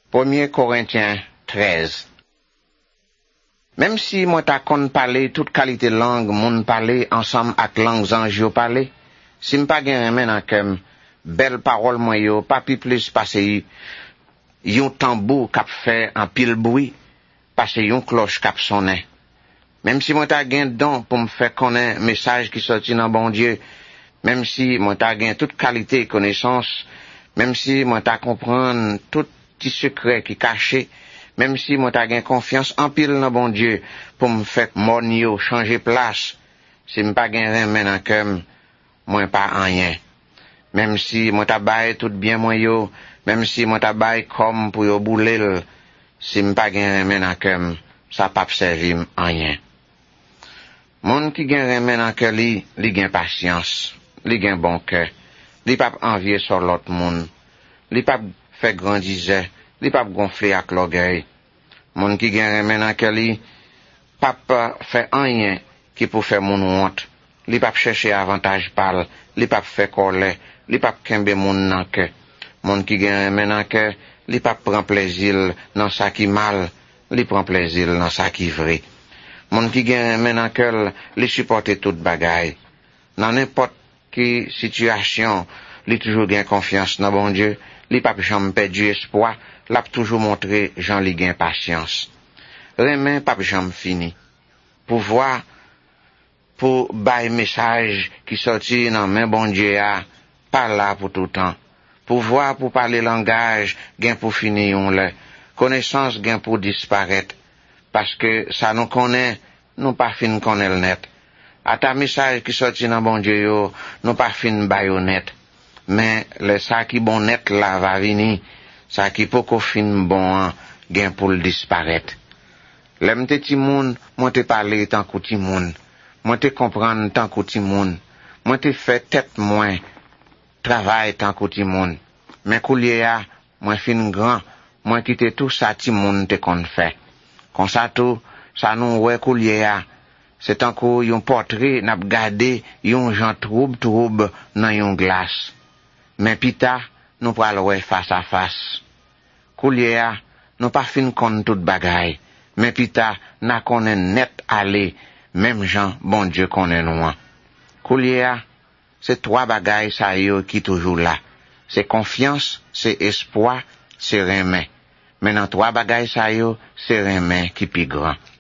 1 Corinthiens 13. Même si moi ta kon parler toute qualité langue, moun parler ensemble avec langues ange yo parler, si m'pa gen remen nan kem, belle parole moi yo, pas plus passer yon tambour k'ap fait en pile bruit, passer yon cloche k'ap sonner. Même si moi ta gen don pour me faire connaître message qui sorti dans bon Dieu, même si moi ta gen toute qualité connaissance, même si moi ta comprendre tout petit secret qui caché, même si moi ta gen confiance en pile dans bon Dieu pour me faire mon yo changer place, si m'pa gen remen nan kem, moi pas rien. Même si moi ta baye tout bien moi yo, même si moi ta baye comme pour yo boulel, si m'pa gen remen nan kem, ça pa servi rien. Moun qui gen remen nan cœur li gen patience, li gen bon cœur, li pa envier sur l'autre moun, li pa fait grandiser, li pa gonfler ak l'orgueil. Moun qui gen remen nan cœur li pa fait rien qui pour faire moun honte, li pa chercher avantage pal, li pa fait colère, li pa kembe moun nan cœur. Moun qui gen remen nan cœur, li pa prend plaisir dans ça qui mal, li prend plaisir dans ça qui vrai. Moun qui gen remen nan cœur, li supporter toute bagaille. Dans n'importe qui situation, li toujours gen confiance dans bon Dieu, li pa jamais perdu espoir, l'a toujours montré Jean li gen patience. Remen pa jamais fini. Pouvoir pour bail message qui sorti dans main bon Dieu a, pas là pour tout temps. Pouvoir pour parler langage, gen pour finir on le. Connaissance gen pour disparaître. Parce que ça nous connaît, nous pas fin connaître net. À ta message qui sorti dans bon Dieu yo, nous pas fin bayo net. Mais le ça qui bon net là va venir, ça qui poko fin bon gen pour le disparaître. L'aime te ti moun, moi te parler tant que ti moun. Moi te comprendre tant que ti moun. Moi te fait tête moins travail tant que ti moun. Mais koulier a, moi fin grand, moi quitte tout ça ti moun te kon fait. Comme ça tout, ça nous ouais koulier a, c'est tant que yon portrait n'a gardé yon Jean trouble dans yon glace. Mais pita, nous pral ouais face à face. Koulier a, nous pas fin kon tout bagay. Mais pita, n'a konnen net aller, même Jean, bon Dieu konnen nous. Koulier a, c'est 3 bagay sa yo qui toujours là. C'est confiance, c'est espoir, c'est remen. Mais dans 3 bagay sa yo, c'est remen qui pi grand.